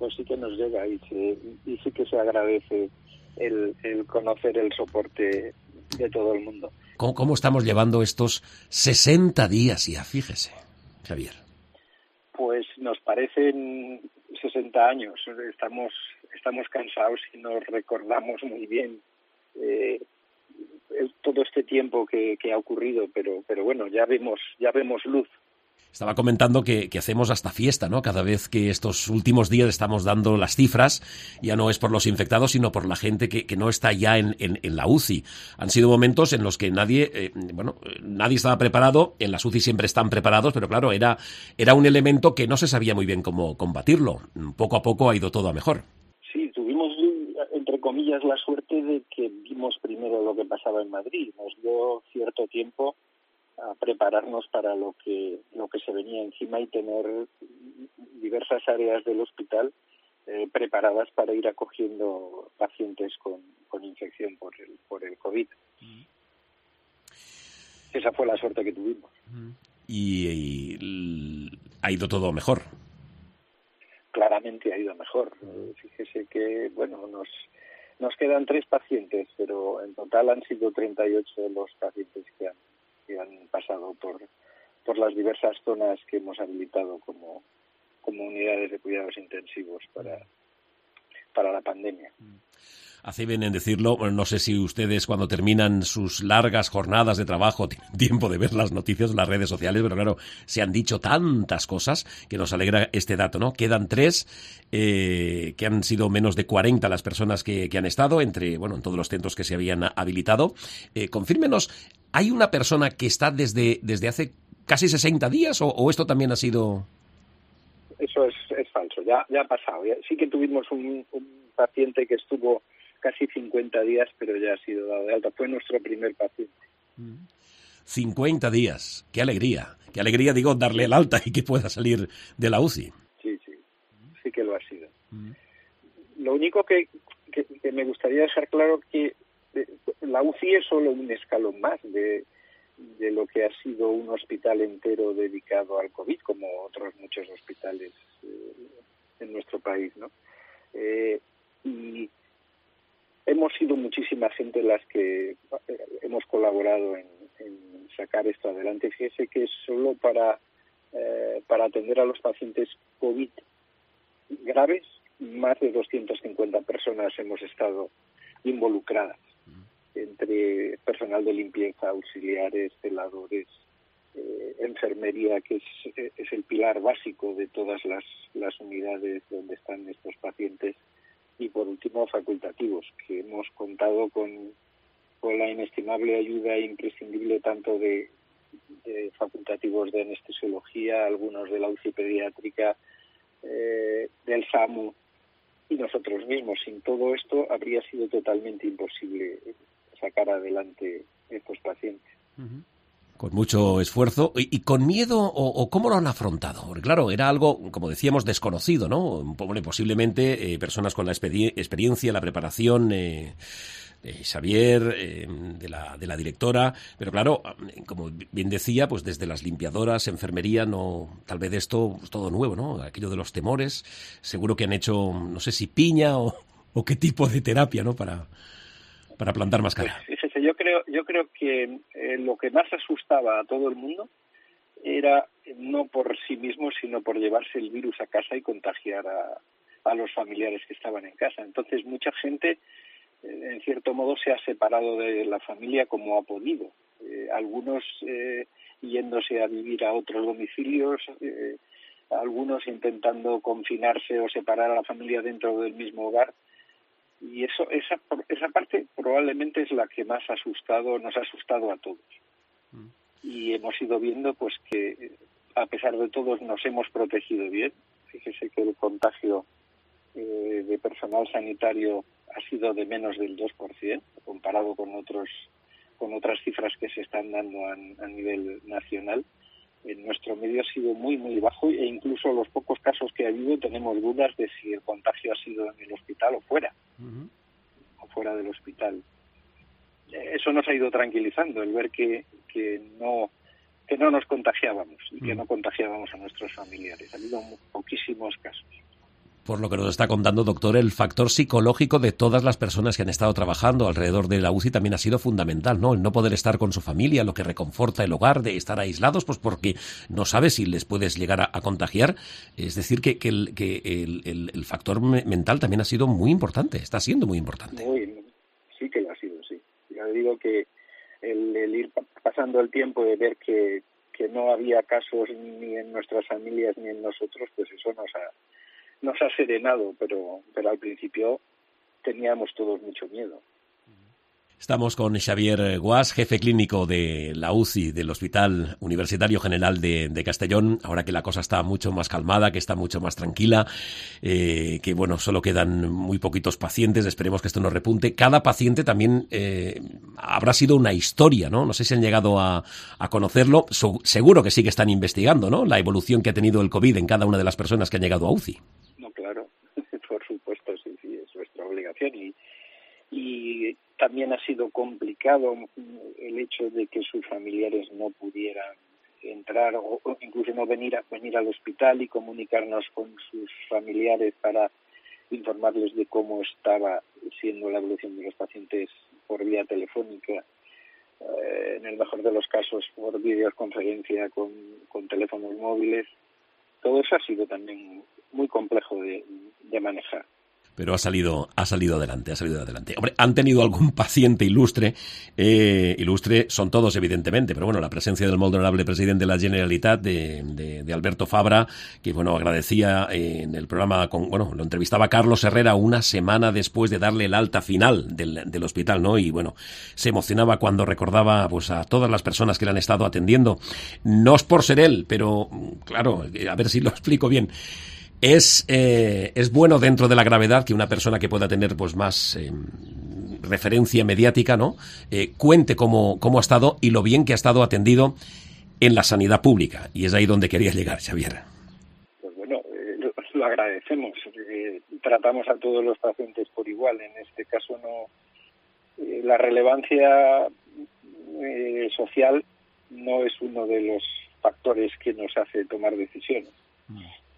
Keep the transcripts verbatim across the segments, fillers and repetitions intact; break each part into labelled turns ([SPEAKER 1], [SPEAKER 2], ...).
[SPEAKER 1] pues sí que nos llega y, se, y sí que se agradece el, el conocer el soporte de todo el mundo.
[SPEAKER 2] ¿Cómo, cómo estamos llevando estos sesenta días ya? Fíjese, Javier.
[SPEAKER 1] Pues nos parecen sesenta años. Estamos estamos cansados y nos recordamos muy bien eh, todo este tiempo que, que ha ocurrido, pero pero bueno, ya vemos ya vemos luz.
[SPEAKER 2] Estaba comentando que, que hacemos hasta fiesta, ¿no? Cada vez que estos últimos días estamos dando las cifras, ya no es por los infectados, sino por la gente que, que no está ya en, en, en la U C I. Han sido momentos en los que nadie, eh, bueno, nadie estaba preparado. En las U C I siempre están preparados, pero claro, era, era un elemento que no se sabía muy bien cómo combatirlo. Poco a poco ha ido todo a mejor.
[SPEAKER 1] Sí, tuvimos, entre comillas, la suerte de que vimos primero lo que pasaba en Madrid. Nos dio cierto tiempo a prepararnos para lo que lo que se venía encima y tener diversas áreas del hospital eh, preparadas para ir acogiendo pacientes con, con infección por el por el COVID. Mm. Esa fue la suerte que tuvimos.
[SPEAKER 2] Y, y ha ido todo mejor.
[SPEAKER 1] Claramente ha ido mejor. Eh, fíjese que, bueno, nos nos quedan tres pacientes, pero en total han sido treinta y ocho los pacientes que han que han pasado por por las diversas zonas que hemos habilitado como como unidades de cuidados intensivos para para la pandemia.
[SPEAKER 2] Hace bien en decirlo, bueno, no sé si ustedes cuando terminan sus largas jornadas de trabajo tienen tiempo de ver las noticias en las redes sociales, pero claro, se han dicho tantas cosas que nos alegra este dato, ¿no? Quedan tres, eh, que han sido menos de cuarenta las personas que, que han estado, entre, bueno, en todos los centros que se habían habilitado. Eh, confírmenos, ¿hay una persona que está desde, desde hace casi sesenta días o, o esto también ha sido...?
[SPEAKER 1] Eso es, es falso, ya, ya ha pasado. Ya, sí que tuvimos un, un paciente que estuvo casi cincuenta días, pero ya ha sido dado de alta. Fue nuestro primer paciente.
[SPEAKER 2] cincuenta días. Qué alegría. Qué alegría, digo, darle el alta y que pueda salir de la U C I.
[SPEAKER 1] Sí, sí. Sí que lo ha sido. Mm. Lo único que, que, que me gustaría dejar claro que la U C I es solo un escalón más de, de lo que ha sido un hospital entero dedicado al COVID, como otros muchos hospitales eh, en nuestro país, ¿no? Eh, y hemos sido muchísima gente las que eh, hemos colaborado en, en sacar esto adelante. Fíjese que solo para eh, para atender a los pacientes COVID graves, más de doscientas cincuenta personas hemos estado involucradas, entre personal de limpieza, auxiliares, celadores, eh, enfermería, que es, es el pilar básico de todas las, las unidades donde están estos pacientes, y por último facultativos, que hemos contado con, con la inestimable ayuda imprescindible tanto de, de facultativos de anestesiología, algunos de la U C I pediátrica, eh, del SAMU y nosotros mismos. Sin todo esto habría sido totalmente imposible sacar adelante estos pacientes.
[SPEAKER 2] Uh-huh. Con mucho esfuerzo y, y con miedo, o, o cómo lo han afrontado. Porque claro, era algo, como decíamos, desconocido, ¿no? Posiblemente eh, personas con la expedi- experiencia, la preparación, eh, de Xavier, eh, de la de la directora, pero claro, como bien decía, pues desde las limpiadoras, enfermería, no, tal vez esto es todo nuevo, ¿no? Aquello de los temores, seguro que han hecho, no sé si piña o, o qué tipo de terapia, ¿no? Para para plantar más cara.
[SPEAKER 1] Pues, fíjese, yo creo, yo creo que eh, lo que más asustaba a todo el mundo era no por sí mismo, sino por llevarse el virus a casa y contagiar a, a los familiares que estaban en casa. Entonces, mucha gente, eh, en cierto modo, se ha separado de la familia como ha podido. Eh, algunos eh, yéndose a vivir a otros domicilios, eh, algunos intentando confinarse o separar a la familia dentro del mismo hogar. Y eso, esa, esa parte probablemente es la que más ha asustado, nos ha asustado a todos. Mm. Y hemos ido viendo pues que a pesar de todo nos hemos protegido bien. Fíjese que el contagio eh, de personal sanitario ha sido de menos del dos por ciento, comparado con otros con otras cifras que se están dando a, a nivel nacional. En nuestro medio ha sido muy, muy bajo, e incluso los pocos casos que ha habido tenemos dudas de si el contagio ha sido en el hospital o fuera, uh-huh. o fuera del hospital. Eso nos ha ido tranquilizando, el ver que, que no que no nos contagiábamos y uh-huh. que no contagiábamos a nuestros familiares. Ha habido poquísimos casos.
[SPEAKER 2] Por lo que nos está contando, doctor, el factor psicológico de todas las personas que han estado trabajando alrededor de la U C I también ha sido fundamental, ¿no? El no poder estar con su familia, lo que reconforta el hogar, de estar aislados, pues porque no sabes si les puedes llegar a, a contagiar. Es decir, que, que, el, que el, el, el factor me, mental también ha sido muy importante, está siendo muy importante.
[SPEAKER 1] Muy, sí que lo ha sido, sí. Ya digo que el, el ir pasando el tiempo de ver que, que no había casos ni en nuestras familias ni en nosotros, pues eso nos ha nos ha serenado, pero pero al principio teníamos todos mucho miedo.
[SPEAKER 2] Estamos con Xavier Guas, jefe clínico de la U C I del Hospital Universitario General de, de Castellón, ahora que la cosa está mucho más calmada, que está mucho más tranquila, eh, que bueno, solo quedan muy poquitos pacientes, esperemos que esto no repunte. Cada paciente también eh, habrá sido una historia, ¿no? No sé si han llegado a, a conocerlo, so, seguro que sí que están investigando, ¿no? La evolución que ha tenido el COVID en cada una de las personas que han llegado a U C I.
[SPEAKER 1] No, claro, por supuesto, sí, sí, es nuestra obligación y, y también ha sido complicado el hecho de que sus familiares no pudieran entrar o, o incluso no venir a, venir al hospital y comunicarnos con sus familiares para informarles de cómo estaba siendo la evolución de los pacientes por vía telefónica, eh, en el mejor de los casos por videoconferencia con, con teléfonos móviles. Todo eso ha sido también muy complejo de, de manejar.
[SPEAKER 2] Pero ha salido, ha salido adelante, ha salido adelante. Hombre, han tenido algún paciente ilustre, eh, ilustre son todos evidentemente, pero bueno, la presencia del molt honorable presidente de la Generalitat, de, de, de Alberto Fabra, que bueno, agradecía eh, en el programa, con, bueno, lo entrevistaba Carlos Herrera una semana después de darle el alta final del, del hospital, ¿no? Y bueno, se emocionaba cuando recordaba pues a todas las personas que le han estado atendiendo. No es por ser él, pero claro, a ver si lo explico bien. Es, eh, es bueno dentro de la gravedad que una persona que pueda tener pues más eh, referencia mediática, ¿no? Eh, cuente cómo, cómo ha estado y lo bien que ha estado atendido en la sanidad pública. Y es ahí donde quería llegar, Xavier.
[SPEAKER 1] Pues bueno, eh, lo, lo agradecemos. Eh, tratamos a todos los pacientes por igual. En este caso no, eh, la relevancia eh, social no es uno de los factores que nos hace tomar decisiones. Mm.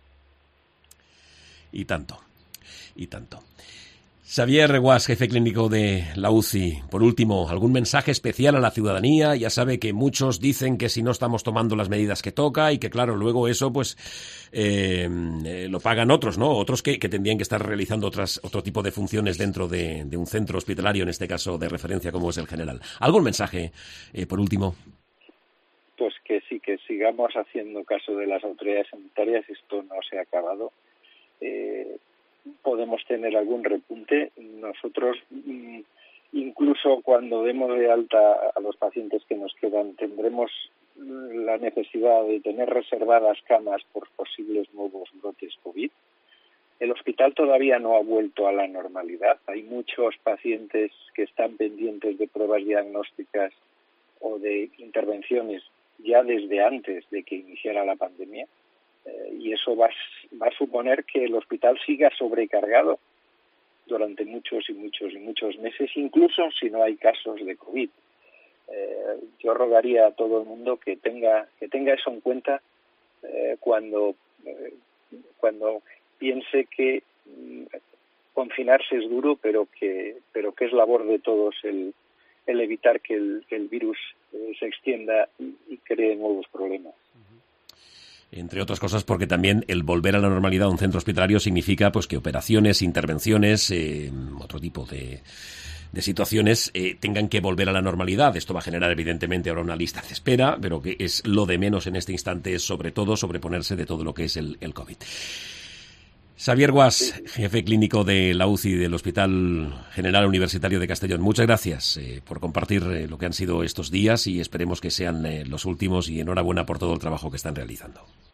[SPEAKER 2] Y tanto, y tanto. Xavier Guas, jefe clínico de la U C I. Por último, ¿algún mensaje especial a la ciudadanía? Ya sabe que muchos dicen que si no estamos tomando las medidas que toca y que, claro, luego eso pues eh, eh, lo pagan otros, ¿no? Otros que, que tendrían que estar realizando otras, otro tipo de funciones dentro de, de un centro hospitalario, en este caso de referencia como es el General. ¿Algún mensaje, eh, por último?
[SPEAKER 1] Pues que sí, que sigamos haciendo caso de las autoridades sanitarias. Esto no se ha acabado. Eh, podemos tener algún repunte. Nosotros, incluso cuando demos de alta a los pacientes que nos quedan, tendremos la necesidad de tener reservadas camas por posibles nuevos brotes COVID. El hospital todavía no ha vuelto a la normalidad. Hay muchos pacientes que están pendientes de pruebas diagnósticas o de intervenciones ya desde antes de que iniciara la pandemia. Y eso va, va a suponer que el hospital siga sobrecargado durante muchos y muchos y muchos meses, incluso si no hay casos de COVID. Eh, yo rogaría a todo el mundo que tenga que tenga eso en cuenta eh, cuando eh, cuando piense que mm, confinarse es duro, pero que pero que es labor de todos el el evitar que el, que el virus eh, se extienda y, y cree nuevos problemas.
[SPEAKER 2] Entre otras cosas porque también el volver a la normalidad a un centro hospitalario significa pues que operaciones, intervenciones, eh, otro tipo de, de situaciones eh, tengan que volver a la normalidad. Esto va a generar evidentemente ahora una lista de espera, pero que es lo de menos en este instante, es sobre todo sobreponerse de todo lo que es el, el COVID. Xavier Guas, jefe clínico de la U C I del Hospital General Universitario de Castellón. Muchas gracias eh, por compartir eh, lo que han sido estos días y esperemos que sean eh, los últimos y enhorabuena por todo el trabajo que están realizando.